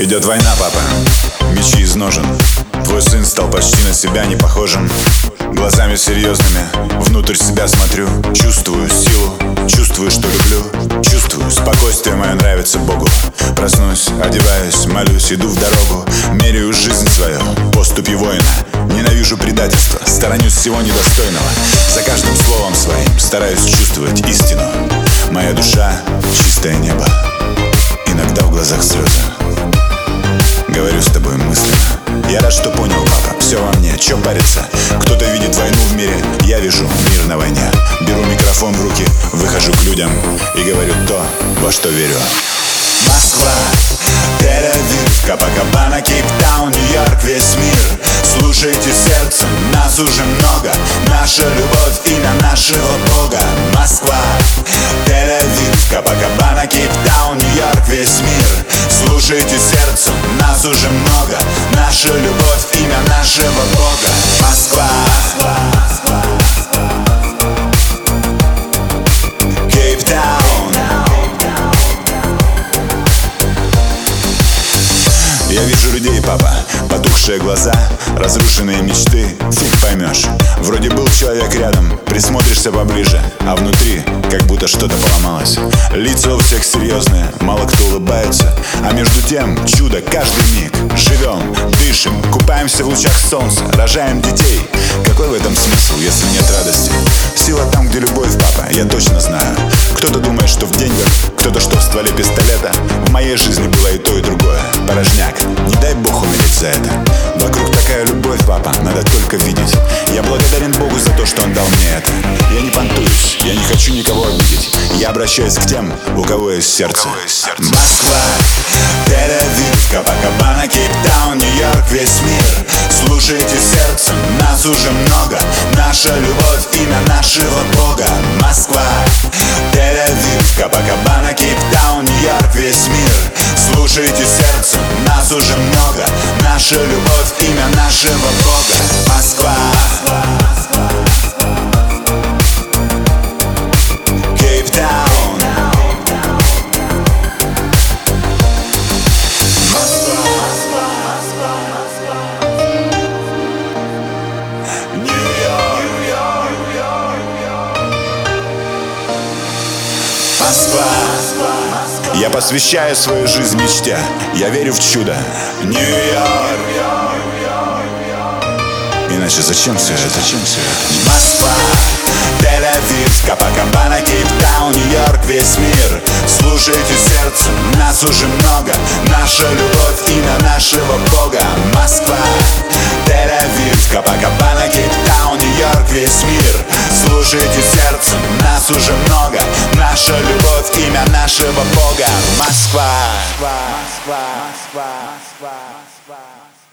Идет война, папа, мечи из ножен. Твой сын стал почти на себя не похожим. Глазами серьезными внутрь себя смотрю. Чувствую силу, чувствую, что люблю. Чувствую, спокойствие мое нравится Богу. Проснусь, одеваюсь, молюсь, иду в дорогу. Меряю жизнь свою поступью воина. Ненавижу предательство, сторонюсь всего недостойного. За каждым словом своим стараюсь чувствовать истину. Моя душа — чистое небо, иногда в глазах слезы. Говорю с тобой мысленно. Я рад, что понял, папа, все во мне, чё париться. Кто-то видит войну в мире, я вижу мир на войне. Беру микрофон в руки, выхожу к людям и говорю то, во что верю. Москва, Тель-Авив, Копакабана, Кейптаун, Нью-Йорк, весь мир. Слушайте сердцем, нас уже много. Наша любовь и на нашего Бога. Москва, Тель-Авив, Копакабана, Кейптаун, Нью-Йорк, весь мир. Слушайте сердцем, нас уже много. Наша любовь, имя нашего Бога. Москва, Кейптаун. Я вижу людей, папа, потухшие глаза, разрушенные мечты, фиг поймешь. Вроде был человек рядом, присмотришься поближе, а внутри как будто что-то поломалось. Лица у всех серьезные, мало кто улыбается, а между тем чудо каждый миг. Живем, дышим, купаемся в лучах солнца, рожаем детей. Какой в этом смысл, если нет радости? Сила там, где любовь, папа, я точно знаю. Кто-то думает, что в деньгах, кто-то, что в стволе пистолета. В моей жизни было и то, и другое. Порожняк, не дай Бог умереть за это. Вокруг такая любовь, папа, надо только видеть. Я благодарен Богу за то, что Он дал мне это. Я не понтуюсь, я не хочу никого обидеть. Я обращаюсь к тем, у кого есть сердце. Москва, Тель-Авив, Копакабана, Кейптаун, Нью-Йорк, весь мир. Слушайте сердцем, нас уже много. Наша любовь, имя нашего Бога. Москва, Тель-Авив, Копакабана, Кейптаун, Нью-Йорк, весь мир. Слушайте сердцем, нас уже много. Наша любовь, имя нашего Бога. Москва, Кейптаун. Москва. Я посвящаю свою жизнь мечте. Я верю в чудо. Нью-Йорк. Иначе зачем все это? Москва, Тель-Авив, Копакабана, Кейптаун, Нью-Йорк, весь мир. Слушайте сердцем, нас уже много. Наша любовь, имя нашего Бога. Москва, Тель-Авив, Копакабана, Кейптаун, Нью-Йорк, весь мир. Слушайте сердцем, нас уже много. Наша любовь, имя нашего Бога. Москва.